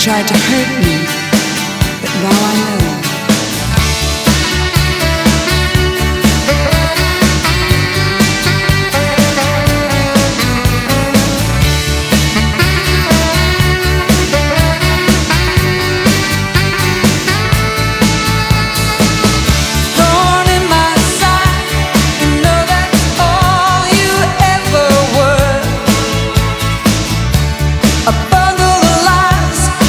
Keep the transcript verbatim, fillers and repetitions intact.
tried to hurt me, but now I know